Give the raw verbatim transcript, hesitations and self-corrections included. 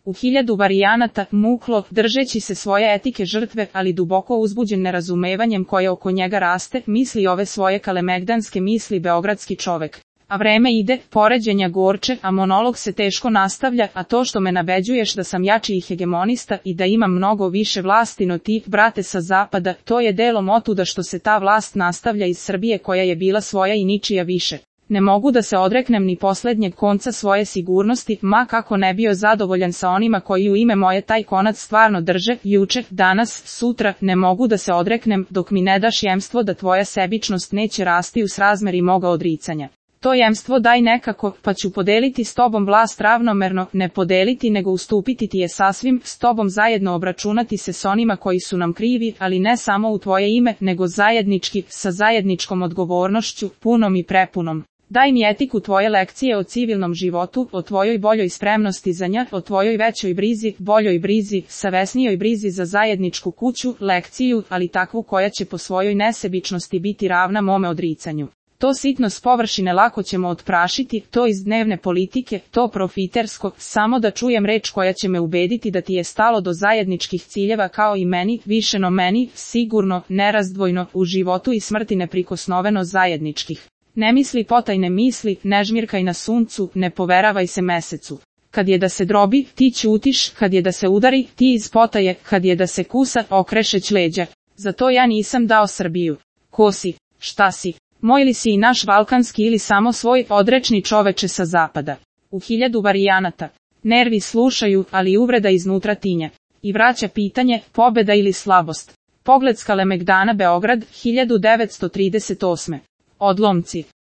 U hiljadu varijanata, muklo, držeći se svoje etike žrtve, ali duboko uzbuđen nerazumevanjem koje oko njega raste, misli ove svoje kalemegdanske misli beogradski čovek. A vreme ide, poređenja gorče, a monolog se teško nastavlja, a to što me nabeđuješ da sam jači i hegemonista i da imam mnogo više vlasti no ti, brate sa zapada, to je delom otuda što se ta vlast nastavlja iz Srbije koja je bila svoja i ničija više. Ne mogu da se odreknem ni poslednjeg konca svoje sigurnosti, ma kako ne bio zadovoljan sa onima koji u ime moje taj konac stvarno drže, juče, danas, sutra, ne mogu da se odreknem, dok mi ne daš jemstvo da tvoja sebičnost neće rasti u srazmeri moga odricanja. To jemstvo daj nekako, pa ću podeliti s tobom vlast ravnomerno, ne podeliti nego ustupiti ti je sasvim, s tobom zajedno obračunati se s onima koji su nam krivi, ali ne samo u tvoje ime, nego zajednički, sa zajedničkom odgovornošću, punom i prepunom. Daj mi etiku tvoje lekcije o civilnom životu, o tvojoj boljoj spremnosti za nja, o tvojoj većoj brizi, boljoj brizi, savesnijoj brizi za zajedničku kuću, lekciju, ali takvu koja će po svojoj nesebičnosti biti ravna mome odricanju. To sitno s površine lako ćemo otprašiti, to iz dnevne politike, to profitersko, samo da čujem reč koja će me ubediti da ti je stalo do zajedničkih ciljeva kao i meni, više no meni, sigurno, nerazdvojno, u životu i smrti neprikosnoveno zajedničkih. Ne misli potajne misli, ne žmirkaj na suncu, ne poveravaj se mesecu. Kad je da se drobi, ti ćutiš, kad je da se udari, ti iz potaje, kad je da se kusa, okrešeć leđa. Zato ja nisam dao Srbiju. Ko si? Šta si? Moj li si i naš balkanski ili samo svoj odrečni čoveče sa zapada? U hiljadu varijanata. Nervi slušaju, ali uvreda iznutra tinja. I vraća pitanje, pobeda ili slabost. Pogled s Kalemegdana Beograd, hiljadu devetsto trideset osme. Odlomci.